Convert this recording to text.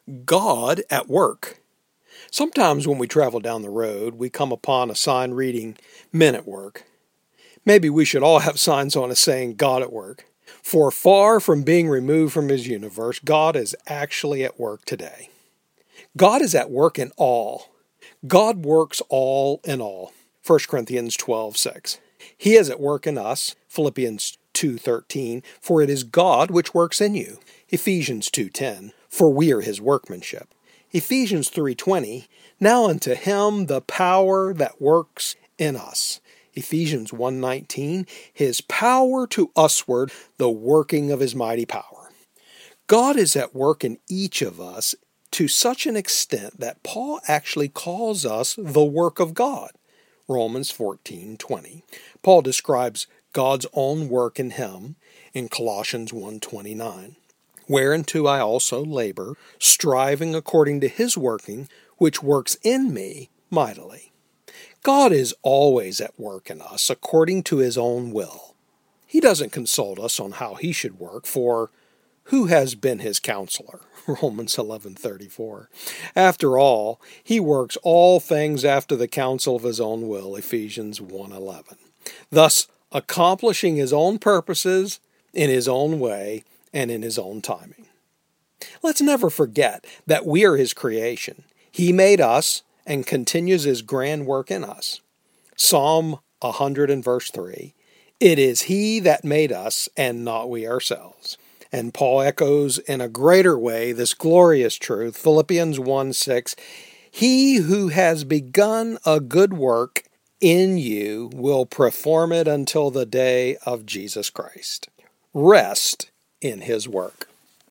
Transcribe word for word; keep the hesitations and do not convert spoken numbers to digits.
God at work. Sometimes when we travel down the road, we come upon a sign reading Men at Work. Maybe we should all have signs on us saying God at work. For far from being removed from his universe, God is actually at work today. God is at work in all. God works all in all. First Corinthians twelve six. He is at work in us. Philippians two thirteen. For it is God which works in you. Ephesians two ten. For we are his workmanship. Ephesians three twenty. Now unto him the power that works in us. Ephesians one nineteen. His power to usward, the working of his mighty power. God is at work in each of us to such an extent that Paul actually calls us the work of God. Romans fourteen twenty. Paul describes God's own work in him in Colossians one twenty-nine. Whereunto I also labor, striving according to his working, which works in me mightily. God is always at work in us according to his own will. He doesn't consult us on how he should work, for who has been his counselor? Romans eleven thirty-four. After all, he works all things after the counsel of his own will, Ephesians one eleven. Thus, accomplishing his own purposes in his own way and in his own timing. Let's never forget that we are his creation. He made us and continues his grand work in us. Psalm one hundred and verse three. It is he that made us and not we ourselves. And Paul echoes in a greater way this glorious truth, Philippians one six. He who has begun a good work in you will perform it until the day of Jesus Christ. Rest in his work.